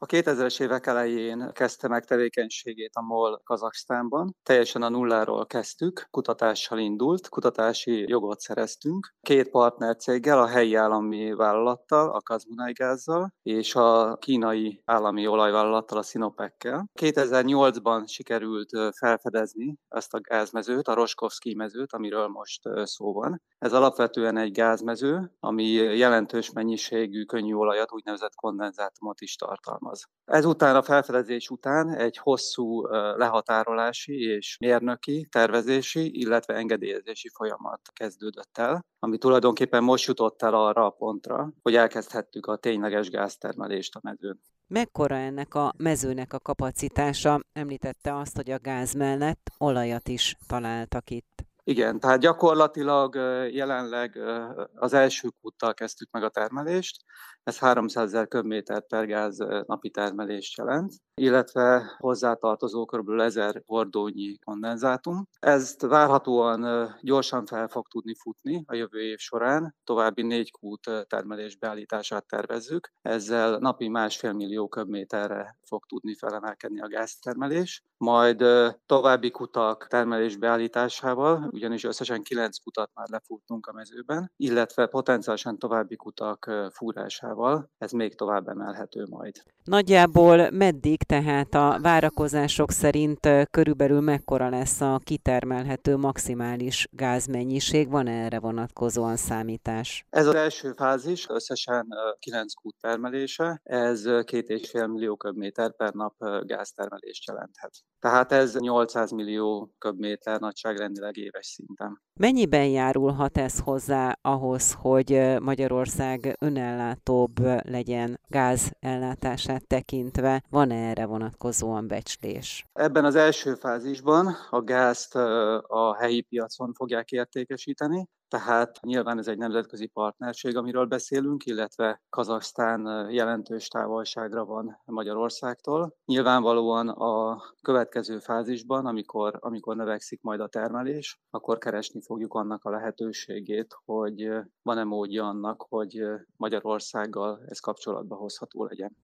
A 2000-es évek elején kezdte meg tevékenységét a MOL Kazaksztánban. Teljesen a nulláról kezdtük, kutatással indult, kutatási jogot szereztünk. 2 partnercéggel, a helyi állami vállalattal, a KazMunayGazzal, és a kínai állami olajvállalattal, a Sinopeckel. 2008-ban sikerült felfedezni ezt a gázmezőt, a Roskovszkij mezőt, amiről most szó van. Ez alapvetően egy gázmező, ami jelentős mennyiségű könnyű olajat, úgynevezett kondenzátumot is tartalmaz. Ezután, a felfedezés után egy hosszú lehatárolási és mérnöki, tervezési, illetve engedélyezési folyamat kezdődött el, ami tulajdonképpen most jutott el arra a pontra, hogy elkezdhettük a tényleges gáztermelést a mezőn. Mekkora ennek a mezőnek a kapacitása? Említette azt, hogy a gáz mellett olajat is találtak itt. Igen, tehát gyakorlatilag jelenleg az első kúttal kezdtük meg a termelést, ez 300 000 köbméter per gáz napi termelést jelent, illetve hozzátartozó kb. 1000 hordónyi kondenzátum. Ezt várhatóan gyorsan fel fog tudni futni a jövő év során, további 4 kút termelés beállítását tervezzük, ezzel napi 1,5 millió köbméterre fog tudni felemelkedni a gáztermelés, majd további kutak termelés beállításával, ugyanis összesen 9 kutat már lefúrtunk a mezőben, illetve potenciálisan további kutak fúrásával, ez még tovább emelhető majd. Nagyjából meddig, tehát a várakozások szerint körülbelül mekkora lesz a kitermelhető maximális gázmennyiség? Van erre vonatkozóan számítás? Ez az első fázis, összesen 9 kút termelése, ez 2,5 millió köbméter per nap gáztermelést jelenthet. Tehát ez 800 millió köbméter nagyságrendileg éves szinten. Mennyiben járulhat ez hozzá ahhoz, hogy Magyarország önellátóbb legyen gázellátását tekintve? Van-e erre vonatkozóan becslés? Ebben az első fázisban a gázt a helyi piacon fogják értékesíteni, tehát nyilván ez egy nemzetközi partnerség, amiről beszélünk, illetve Kazaksztán jelentős távolságra van Magyarországtól. Nyilvánvalóan a következő fázisban, amikor növekszik majd a termelés, akkor keresni fogjuk annak a lehetőségét, hogy van-e módja annak, hogy Magyarországgal ez kapcsolatba hozható legyen.